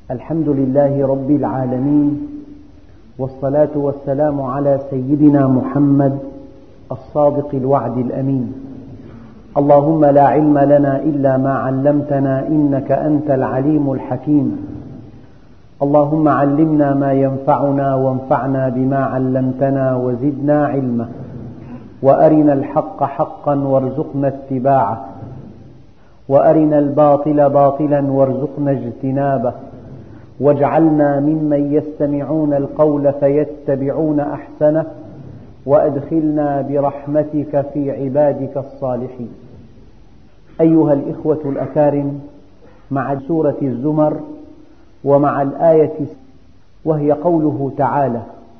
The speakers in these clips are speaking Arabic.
الحمد لله رب العالمين، والصلاة والسلام على سيدنا محمد الصادق الوعد الأمين. اللهم لا علم لنا إلا ما علمتنا إنك أنت العليم الحكيم. اللهم علمنا ما ينفعنا وانفعنا بما علمتنا وزدنا علما، وأرنا الحق حقا وارزقنا اتباعه، وأرنا الباطل باطلا وارزقنا اجتنابه، واجعلنا ممن يستمعون القول فيتبعون أحسنه، وأدخلنا برحمتك في عبادك الصالحين. أيها الإخوة الأكارم، مع سورة الزمر ومع الآية وهي قوله تعالى: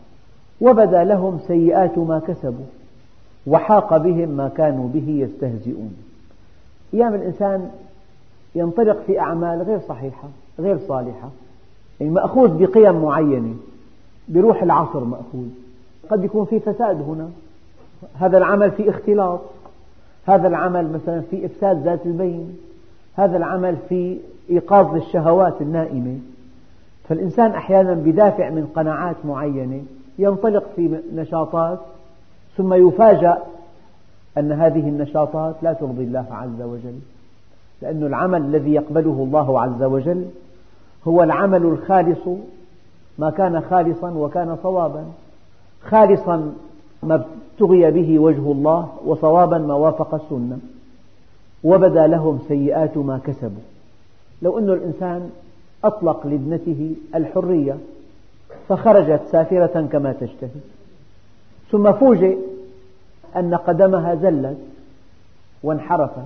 وبدا لهم سيئات ما كسبوا وحاق بهم ما كانوا به يستهزئون. أيام الإنسان ينطلق في أعمال غير صحيحة غير صالحة، يعني مأخوذ بقيم معينة، بروح العصر مأخوذ، قد يكون في فساد هنا، هذا العمل في اختلاط، هذا العمل مثلا في إفساد ذات البين، هذا العمل في إيقاظ للشهوات النائمة. فالإنسان أحيانا بدافع من قناعات معينة ينطلق في نشاطات، ثم يفاجأ أن هذه النشاطات لا ترضي الله عز وجل، لأن العمل الذي يقبله الله عز وجل هو العمل الخالص، ما كان خالصا وكان صوابا، خالصا ما ابتغي به وجه الله، وصوابا ما وافق السنة. وبدا لهم سيئات ما كسبوا. لو أن الإنسان أطلق لابنته الحرية فخرجت سافرة كما تشتهي، ثم فوجئ أن قدمها زلت وانحرفت،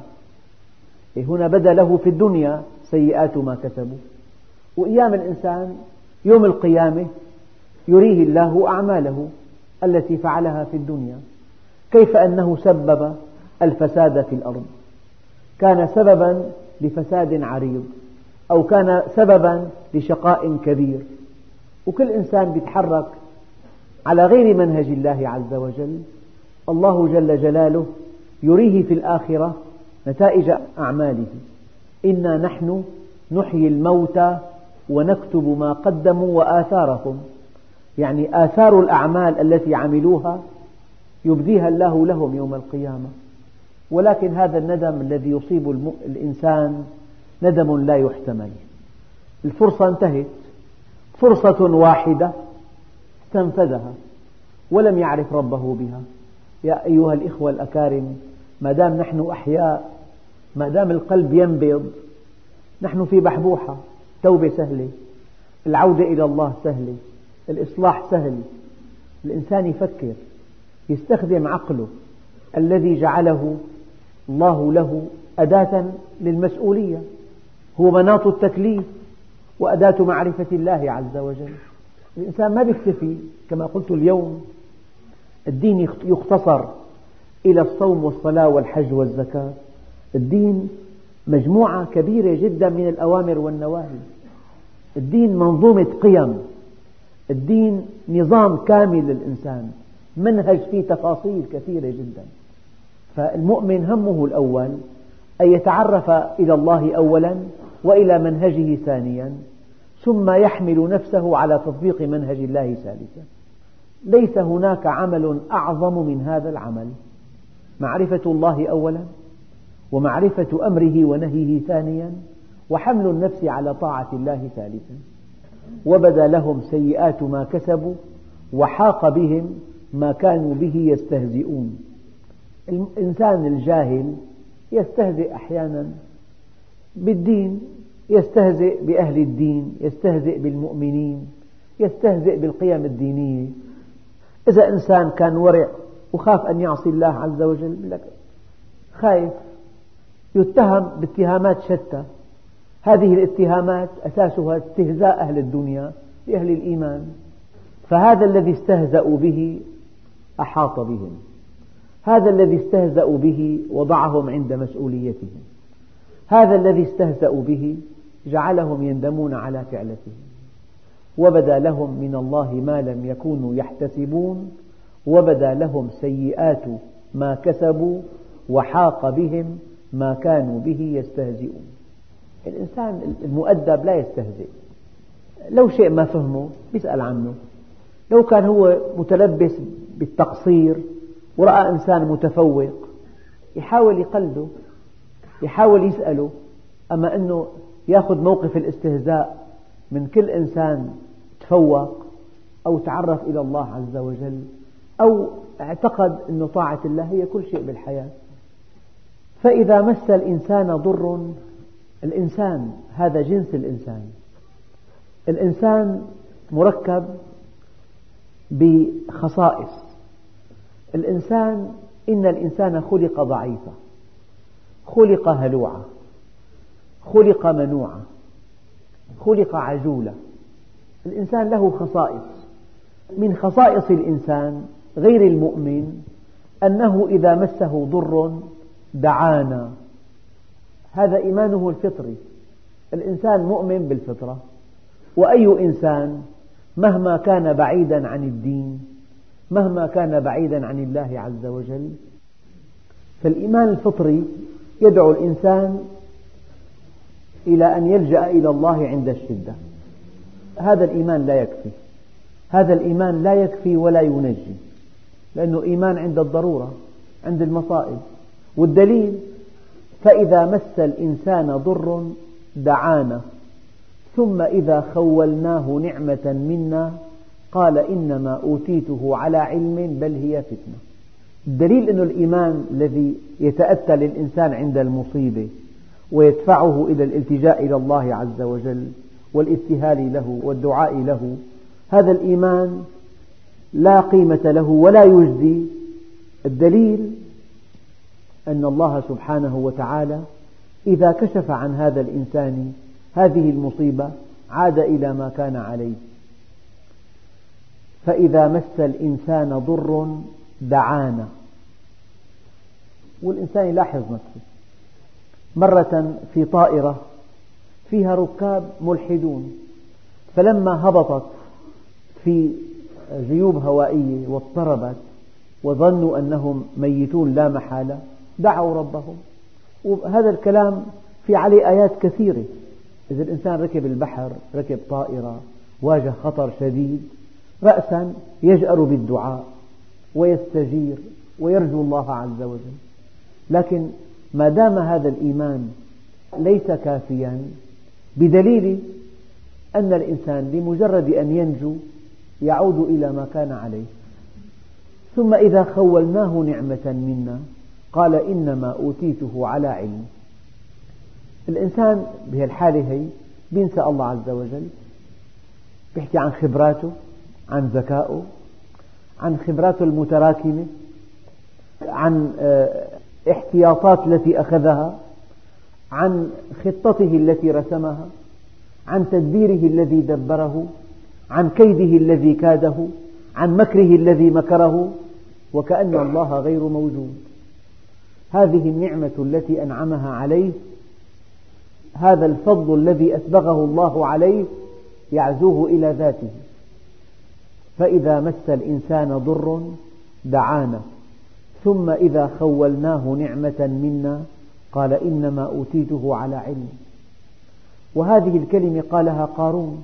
هنا بدا له في الدنيا سيئات ما كسبوا. وأيام الإنسان يوم القيامة يريه الله أعماله التي فعلها في الدنيا، كيف أنه سبب الفساد في الأرض، كان سببا لفساد عريض، أو كان سببا لشقاء كبير. وكل إنسان يتحرك على غير منهج الله عز وجل، الله جل جلاله يريه في الآخرة نتائج أعماله. إنا نحن نحيي الموتى ونكتب ما قدموا وآثارهم، يعني آثار الأعمال التي عملوها يبديها الله لهم يوم القيامة. ولكن هذا الندم الذي يصيب الإنسان ندم لا يحتمل. الفرصة انتهت، فرصة واحدة استنفذها ولم يعرف ربه بها. يا أيها الإخوة الأكارم، ما دام نحن أحياء، ما دام القلب ينبض، نحن في بحبوحة. توبة سهلة، العودة إلى الله سهلة، الإصلاح سهل. الإنسان يفكر، يستخدم عقله الذي جعله الله له أداة للمسؤولية، هو مناط التكليف وأداة معرفة الله عز وجل. الإنسان ما يكتفي، كما قلت اليوم الدين يختصر إلى الصوم والصلاة والحج والزكاة. الدين مجموعة كبيرة جدا من الأوامر والنواهي، الدين منظومة قيم، الدين نظام كامل للإنسان، منهج فيه تفاصيل كثيرة جدا. فالمؤمن همه الأول أن يتعرف إلى الله أولا وإلى منهجه ثانيا، ثم يحمل نفسه على تطبيق منهج الله ثالثا. ليس هناك عمل أعظم من هذا العمل، معرفة الله أولا، ومعرفة أمره ونهيه ثانيا، وحمل النفس على طاعة الله ثالثا. وبدا لهم سيئات ما كسبوا وحاق بهم ما كانوا به يستهزئون. الإنسان الجاهل يستهزئ أحيانا بالدين، يستهزئ بأهل الدين، يستهزئ بالمؤمنين، يستهزئ بالقيم الدينية. إذا إنسان كان ورع وخاف أن يعصي الله عز وجل، خايف، يتهم باتهامات شتى، هذه الاتهامات أساسها استهزاء أهل الدنيا بأهل الإيمان. فهذا الذي استهزأوا به أحاط بهم، هذا الذي استهزأوا به وضعهم عند مسؤوليتهم، هذا الذي استهزأوا به جعلهم يندمون على فعلتهم. وبدا لهم من الله ما لم يكونوا يحتسبون، وبدا لهم سيئات ما كسبوا وحاق بهم ما كانوا به يستهزئون. الإنسان المؤدب لا يستهزئ، لو شيء ما فهمه بيسأل عنه، لو كان هو متلبس بالتقصير ورأى إنسان متفوق يحاول يقلده، يحاول يسأله. أما أنه يأخذ موقف الاستهزاء من كل إنسان تفوق أو تعرف إلى الله عز وجل أو اعتقد أن طاعة الله هي كل شيء بالحياة. فإذا مس الإنسان ضر، الإنسان هذا جنس الإنسان، الإنسان مركب بخصائص. إن الإنسان خلق ضعيفا، خلق هلوعا، خلق منوعا، خلق عجولا. الإنسان له خصائص. من خصائص الإنسان غير المؤمن أنه إذا مسه ضر دعانا، هذا إيمانه الفطري. الإنسان مؤمن بالفطرة، وأي إنسان مهما كان بعيدا عن الدين، مهما كان بعيدا عن الله عز وجل، فالإيمان الفطري يدعو الإنسان إلى أن يلجأ إلى الله عند الشدة. هذا الإيمان لا يكفي، هذا الإيمان لا يكفي ولا ينجي، لأنه إيمان عند الضرورة، عند المصائب. والدليل: فإذا مس الإنسان ضر دعانا ثم إذا خولناه نعمة منا قال إنما أوتيته على علم بل هي فتنة. الدليل أن الإيمان الذي يتأتى للإنسان عند المصيبة ويدفعه إلى الالتجاء إلى الله عز وجل والابتهال له والدعاء له، هذا الإيمان لا قيمة له ولا يجدي. الدليل أن الله سبحانه وتعالى إذا كشف عن هذا الإنسان هذه المصيبة عاد إلى ما كان عليه. فإذا مس الإنسان ضر دعانا. والإنسان يلاحظ نفسه. مرة في طائرة فيها ركاب ملحدون، فلما هبطت في جيوب هوائية واضطربت وظنوا أنهم ميتون لا محالة دعوا ربهم. وهذا الكلام في عليه آيات كثيرة. إذا الإنسان ركب البحر، ركب طائرة، واجه خطر شديد، رأسا يجأر بالدعاء ويستجير ويرجو الله عز وجل. لكن ما دام هذا الإيمان ليس كافيا، بدليل أن الإنسان بمجرد أن ينجو يعود إلى ما كان عليه. ثم إذا خولناه نعمة منا قال إنما أوتيته على علم. الإنسان بهالحالة هي بينسى الله عز وجل، بيحكي عن خبراته، عن ذكائه، عن خبراته المتراكمة، عن احتياطات التي أخذها، عن خطته التي رسمها، عن تدبيره الذي دبره، عن كيده الذي كاده، عن مكره الذي مكره، وكأن الله غير موجود. هذه النعمة التي أنعمها عليه، هذا الفضل الذي أسبغه الله عليه يعزوه إلى ذاته. فإذا مس الإنسان ضر دعانا ثم إذا خولناه نعمة منا قال إنما أوتيته على علم. وهذه الكلمة قالها قارون.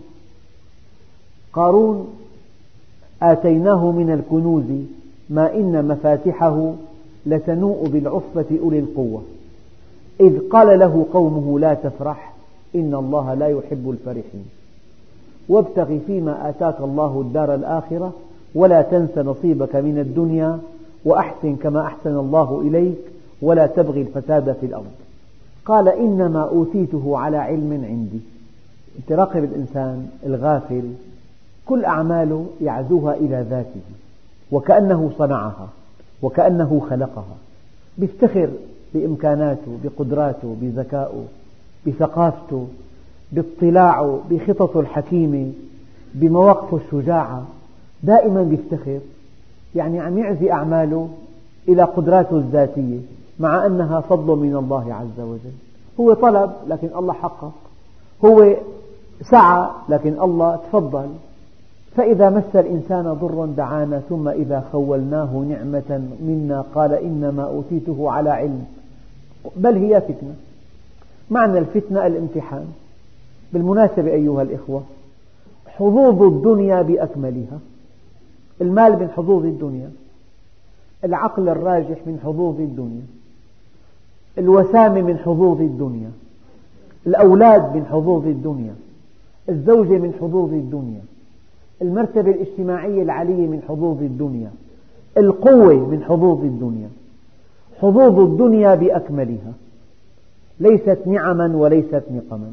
قارون آتيناه من الكنوز ما إن مفاتحه لتنوء بالعصبة أولي القوة إذ قال له قومه لا تفرح إن الله لا يحب الفرحين وابتغ فيما آتاك الله الدار الآخرة ولا تنس نصيبك من الدنيا وأحسن كما أحسن الله إليك ولا تبغي الفساد في الأرض. قال إنما أوتيته على علم عندي. تراقب الإنسان الغافل كل أعماله يعزوها إلى ذاته وكأنه صنعها وكأنه خلقها، بيفتخر بإمكاناته، بقدراته، بذكائه، بثقافته، باطلاعه، بخططه الحكيمة، بمواقفه الشجاعة. دائما بيفتخر، يعني عم يعزي أعماله إلى قدراته الذاتية مع أنها فضل من الله عز وجل. هو طلب لكن الله حقق، هو سعى لكن الله تفضل. فإذا مس الإنسان ضر دعانا ثم إذا خولناه نعمة منا قال إنما أوتيته على علم بل هي فتنة. معنى الفتنة الامتحان. بالمناسبة أيها الإخوة، حظوظ الدنيا بأكملها. المال من حظوظ الدنيا، العقل الراجح من حظوظ الدنيا، الوسامة من حظوظ الدنيا، الأولاد من حظوظ الدنيا، الزوجة من حظوظ الدنيا، المرتبة الاجتماعية العالية من حظوظ الدنيا، القوة من حظوظ الدنيا. حظوظ الدنيا بأكملها، ليست نعما وليست نقما،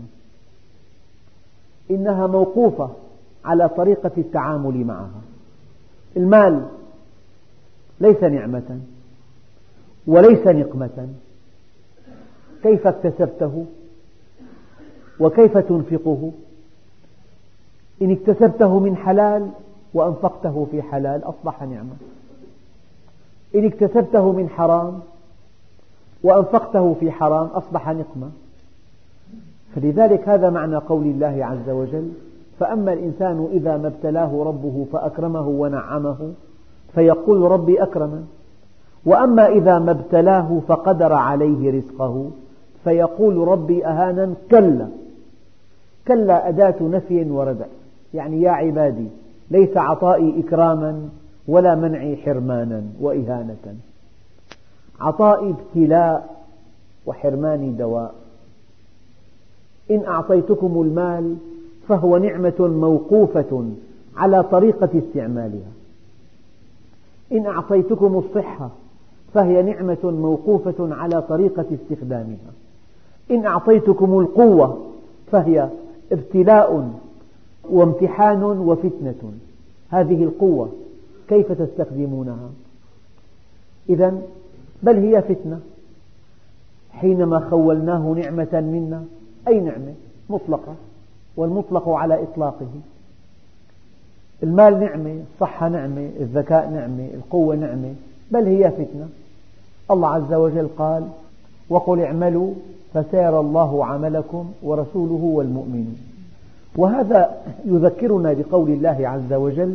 إنها موقوفة على طريقة التعامل معها. المال ليس نعمة وليس نقمة، كيف اكتسبته وكيف تنفقه؟ إن اكتسبته من حلال وأنفقته في حلال أصبح نعمة، إن اكتسبته من حرام وأنفقته في حرام أصبح نقمة. فلذلك هذا معنى قول الله عز وجل: فأما الإنسان إذا ما ابتلاه ربه فأكرمه ونعمه فيقول ربي أكرمن، وأما إذا ما ابتلاه فقدر عليه رزقه فيقول ربي أهانن. كلا، كلا أداة نفي وردع، يعني يا عبادي ليس عطائي إكراما ولا منعي حرمانا وإهانة، عطائي ابتلاء وحرماني دواء. إن أعطيتكم المال فهو نعمة موقوفة على طريقة استعمالها، إن أعطيتكم الصحة فهي نعمة موقوفة على طريقة استخدامها، إن أعطيتكم القوة فهي ابتلاء وامتحان وفتنة. هذه القوة كيف تستخدمونها؟ إذن بل هي فتنة. حينما خولناه نعمة منا، أي نعمة مطلقة، والمطلق على إطلاقه. المال نعمة، الصحة نعمة، الذكاء نعمة، القوة نعمة، بل هي فتنة. الله عز وجل قال: وقل اعملوا فسيرى الله عملكم ورسوله والمؤمنون. وهذا يذكرنا بقول الله عز وجل: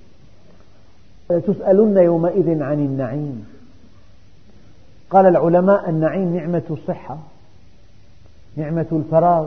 تسألن يومئذ عن النعيم. قال العلماء: النعيم نعمة الصحة، نعمة الفراغ،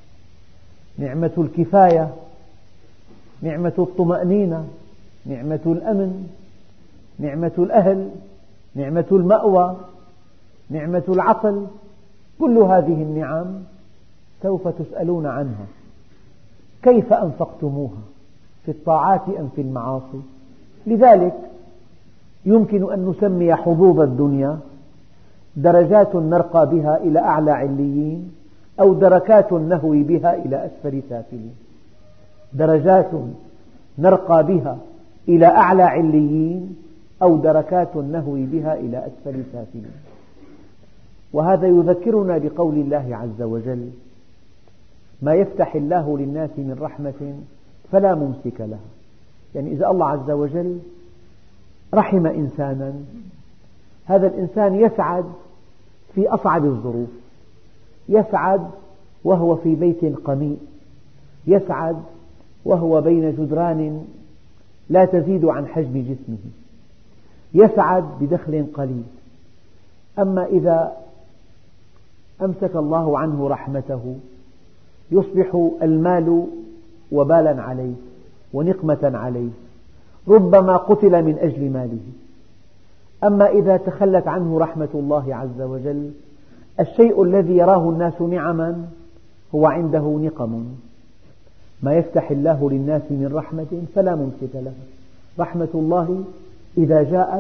نعمة الكفاية، نعمة الطمأنينة، نعمة الأمن، نعمة الأهل، نعمة المأوى، نعمة العقل. كل هذه النعم سوف تسألون عنها. كيف أنفقتموها في الطاعات أم في المعاصي؟ لذلك يمكن أن نسمي حظوظ الدنيا درجات نرقى بها إلى أعلى عليين، أو دركات نهوي بها إلى أسفل سافلين. درجات نرقى بها إلى أعلى عليين، أو دركات نهوي بها إلى أسفل سافلين. وهذا يذكرنا بقول الله عز وجل: ما يفتح الله للناس من رحمة فلا ممسك لها. يعني إذا الله عز وجل رحم إنسانا، هذا الإنسان يسعد في أصعب الظروف، يسعد وهو في بيت قميء، يسعد وهو بين جدران لا تزيد عن حجم جسمه، يسعد بدخل قليل. أما إذا أمسك الله عنه رحمته يصبح المال وبالا عليه ونقمة عليه، ربما قتل من أجل ماله. أما إذا تخلت عنه رحمة الله عز وجل، الشيء الذي يراه الناس نعما هو عنده نقم. ما يفتح الله للناس من رحمة فلا ممسك لها. رحمة الله إذا جاءت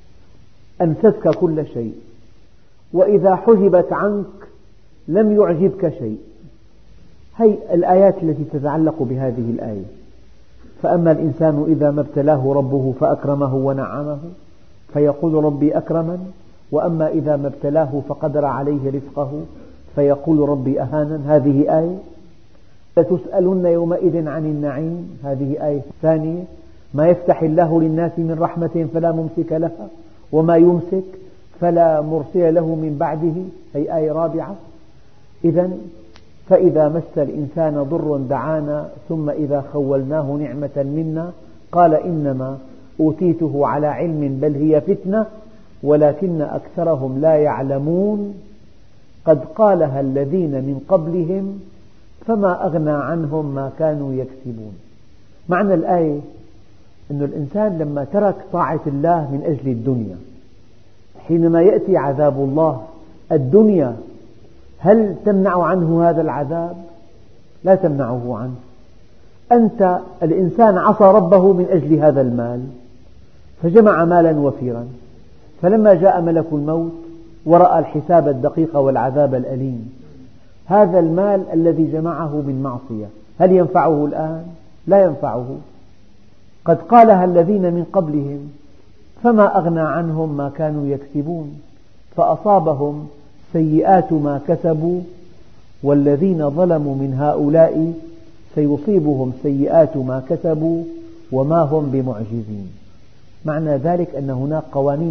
أمسكك كل شيء، وإذا حجبت عنك لم يعجبك شيء. هي الآيات التي تتعلق بهذه الآية: فأما الإنسان إذا ما ابتلاه ربه فأكرمه ونعمه فيقول ربي أكرمن، وأما إذا ما ابتلاه فقدر عليه رزقه فيقول ربي أهانن. هذه آية. لتسألن يومئذ عن النعيم، هذه آية ثانية. ما يفتح الله للناس من رحمة فلا ممسك لها، وما يمسك فلا مرسل له من بعده، هي آية رابعة. إذن فإذا مس الإنسان ضر دعانا ثم إذا خولناه نعمة منا قال إنما أوتيته على علم بل هي فتنة ولكن أكثرهم لا يعلمون قد قالها الذين من قبلهم فما أغنى عنهم ما كانوا يكسبون. معنى الآية أن الإنسان لما ترك طاعة الله من أجل الدنيا، حينما يأتي عذاب الله الدنيا هل تمنع عنه هذا العذاب؟ لا تمنعه عنه. أنت الإنسان عصى ربه من أجل هذا المال فجمع مالا وفيرا، فلما جاء ملك الموت ورأى الحساب الدقيق والعذاب الأليم، هذا المال الذي جمعه من معصية هل ينفعه الآن؟ لا ينفعه. قد قالها الذين من قبلهم فما أغنى عنهم ما كانوا يكسبون فأصابهم سيئات ما كسبوا والذين ظلموا من هؤلاء سيصيبهم سيئات ما كسبوا وما هم بمعجزين. معنى ذلك أن هناك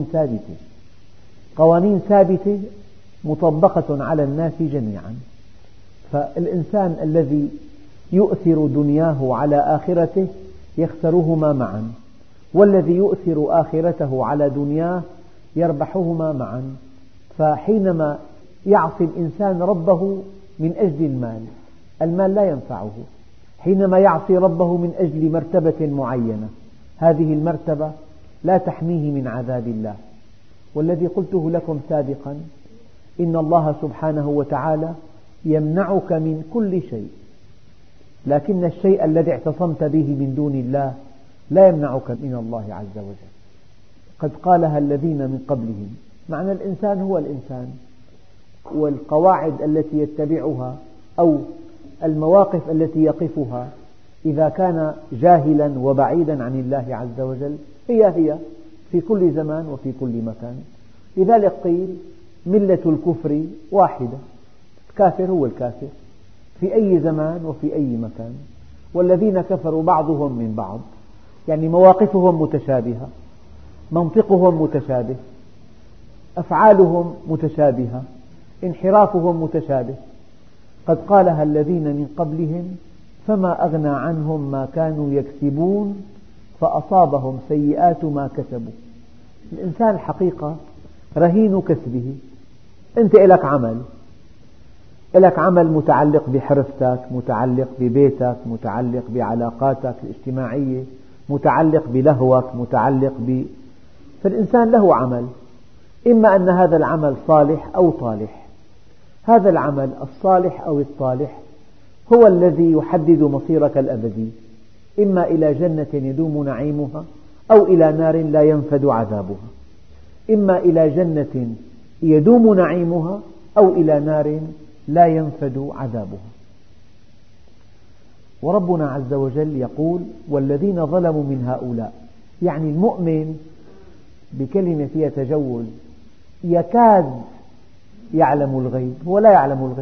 قوانين ثابتة مطبقة على الناس جميعا. فالإنسان الذي يؤثر دنياه على آخرته يخسرهما معا، والذي يؤثر آخرته على دنياه يربحهما معا. فحينما يعصي الإنسان ربه من أجل المال لا ينفعه. حينما يعصي ربه من أجل مرتبة معينة، هذه المرتبة لا تحميه من عذاب الله. والذي قلته لكم سابقا إن الله سبحانه وتعالى يمنعك من كل شيء، لكن الشيء الذي اعتصمت به من دون الله لا يمنعك من الله عز وجل. قد قالها الذين من قبلهم، معنى الإنسان هو الإنسان، والقواعد التي يتبعها أو المواقف التي يقفها إذا كان جاهلا وبعيدا عن الله عز وجل هي في كل زمان وفي كل مكان. لذلك قيل ملة الكفر واحدة، الكافر هو الكافر في أي زمان وفي أي مكان. والذين كفروا بعضهم من بعض، يعني مواقفهم متشابهة، منطقهم متشابه، أفعالهم متشابهة، انحرافهم متشابه. قد قالها الذين من قبلهم فما أغنى عنهم ما كانوا يكسبون فأصابهم سيئات ما كسبوا. الإنسان الحقيقة رهين كسبه. أنت لك عمل متعلق بحرفتك، متعلق ببيتك، متعلق بعلاقاتك الاجتماعية، متعلق بلهوك، فالإنسان له عمل، إما أن هذا العمل صالح أو طالح. هذا العمل الصالح أو الطالح هو الذي يحدد مصيرك الأبدي، إما إلى جنة يدوم نعيمها أو إلى نار لا ينفد عذابها، إما إلى جنة يدوم نعيمها أو إلى نار لا ينفد عذابها. وربنا عز وجل يقول والذين ظلموا من هؤلاء، يعني المؤمن بكلمة فيها تجوز يكاد يعلم الغيب، هو لا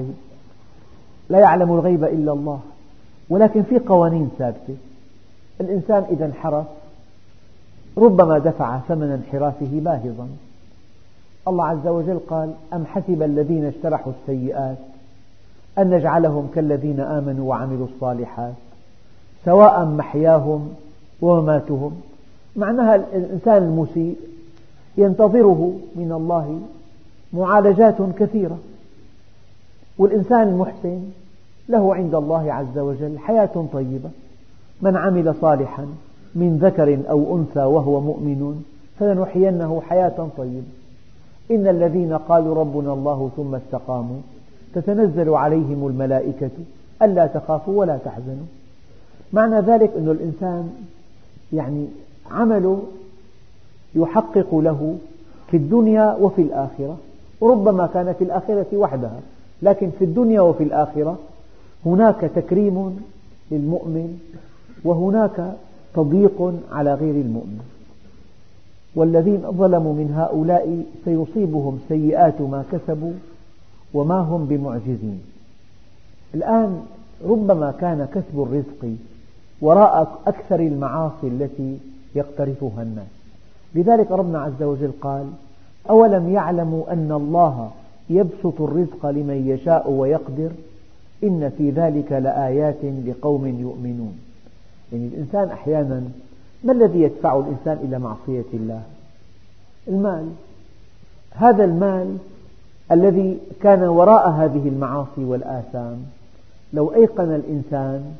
يعلم الغيب إلا الله، ولكن في قوانين ثابتة. الإنسان إذا انحرف ربما دفع ثمن انحرافه باهظا. الله عز وجل قال أم حسب الذين اجترحوا السيئات أن نجعلهم كالذين آمنوا وعملوا الصالحات سواء محياهم ومماتهم. معناها الإنسان المسيء ينتظره من الله معالجات كثيرة، والإنسان المحسن له عند الله عز وجل حياة طيبة. من عمل صالحا من ذكر أو أنثى وهو مؤمن فلنحيينه حياة طيبة. إن الذين قالوا ربنا الله ثم استقاموا تتنزل عليهم الملائكة ألا تخافوا ولا تحزنوا. معنى ذلك أن الإنسان يعني عمله يحقق له في الدنيا وفي الآخرة، وربما كان في الآخرة وحدها، لكن في الدنيا وفي الآخرة هناك تكريم للمؤمن وهناك تضييق على غير المؤمن. والذين ظلموا من هؤلاء سيصيبهم سيئات ما كسبوا وما هم بمعجزين. الآن ربما كان كسب الرزق وراء أكثر المعاصي التي يقترفها الناس. لذلك ربنا عز وجل قال أولم يعلموا أن الله يبسط الرزق لمن يشاء ويقدر إن في ذلك لآيات لقوم يؤمنون. يعني الإنسان أحيانا ما الذي يدفع الإنسان إلى معصية الله؟ المال. هذا المال الذي كان وراء هذه المعاصي والآثام لو أيقن الإنسان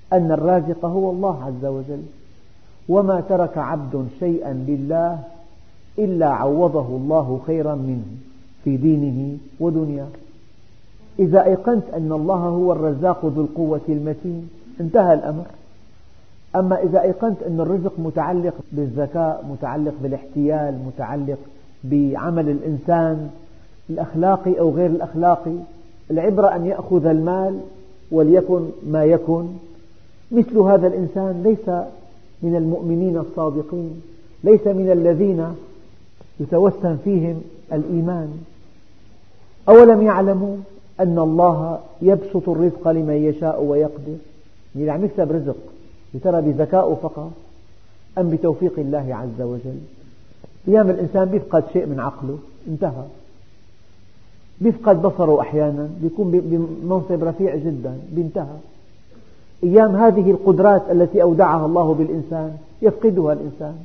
أن الرازق هو الله عز وجل، وما ترك عبد شيئا لله إلا عوضه الله خيرا منه في دينه ودنياه. إذا أيقنت أن الله هو الرزاق ذو القوة المتين انتهى الأمر. أما إذا أيقنت أن الرزق متعلق بالذكاء، متعلق بالاحتيال، متعلق بعمل الإنسان الأخلاقي أو غير الأخلاقي، العبرة أن يأخذ المال وليكن ما يكن، مثل هذا الإنسان ليس من المؤمنين الصادقين، ليس من الذين يتوسم فيهم الإيمان. أولم يعلموا أن الله يبسط الرزق لمن يشاء ويقدر؟ اللي عم يكسب رزق يا ترى بذكائه فقط أم بتوفيق الله عز وجل؟ أيام الإنسان يفقد شيء من عقله انتهى، يفقد بصره أحيانا، يكون بمنصب رفيع جدا انتهى. أيام هذه القدرات التي أودعها الله بالإنسان يفقدها الإنسان.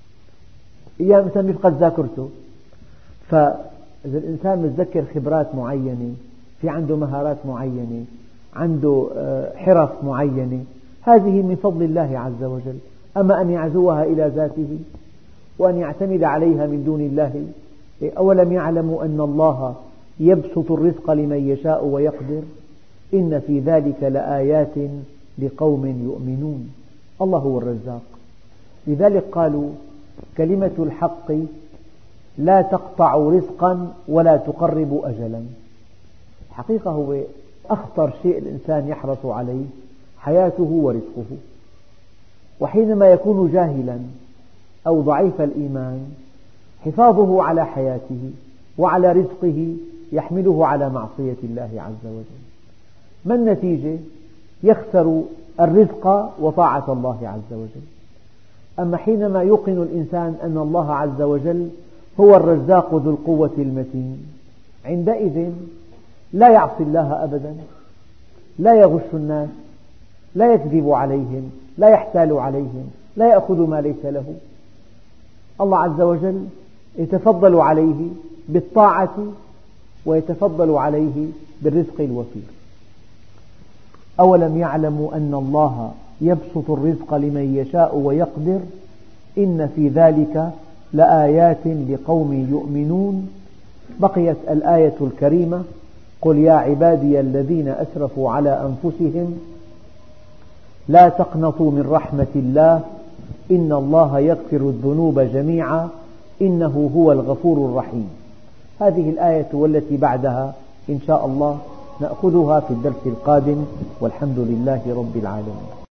أيام الإنسان يفقد ذاكرته. فإذا الإنسان متذكر خبرات معينة، في عنده مهارات معينة، عنده حرف معينة، هذه من فضل الله عز وجل. أما أن يعزوها إلى ذاته وأن يعتمد عليها من دون الله. أولم يعلموا أن الله يبسط الرزق لمن يشاء ويقدر إن في ذلك لآيات لقوم يؤمنون. الله هو الرزاق. لذلك قالوا كلمة الحق لا تقطع رزقا ولا تقرب أجلا. الحقيقة هو أخطر شيء الإنسان يحرص عليه حياته ورزقه. وحينما يكون جاهلا أو ضعيف الإيمان حفاظه على حياته وعلى رزقه يحمله على معصية الله عز وجل. ما النتيجة؟ يخسر الرزق وطاعة الله عز وجل. أما حينما يوقن الإنسان أن الله عز وجل هو الرزاق ذو القوة المتين، عندئذ لا يعصي الله أبدا، لا يغش الناس، لا يكذب عليهم، لا يحتال عليهم، لا يأخذ ما ليس له. الله عز وجل يتفضل عليه بالطاعة ويتفضل عليه بالرزق الوفير. أولم يعلموا أن الله يبسط الرزق لمن يشاء ويقدر إن في ذلك لآيات لقوم يؤمنون. بقيت الآية الكريمة: قل يا عبادي الذين أسرفوا على أنفسهم لا تقنطوا من رحمة الله إن الله يغفر الذنوب جميعا إنه هو الغفور الرحيم. هذه الآية والتي بعدها إن شاء الله نأخذها في الدرس القادم، والحمد لله رب العالمين.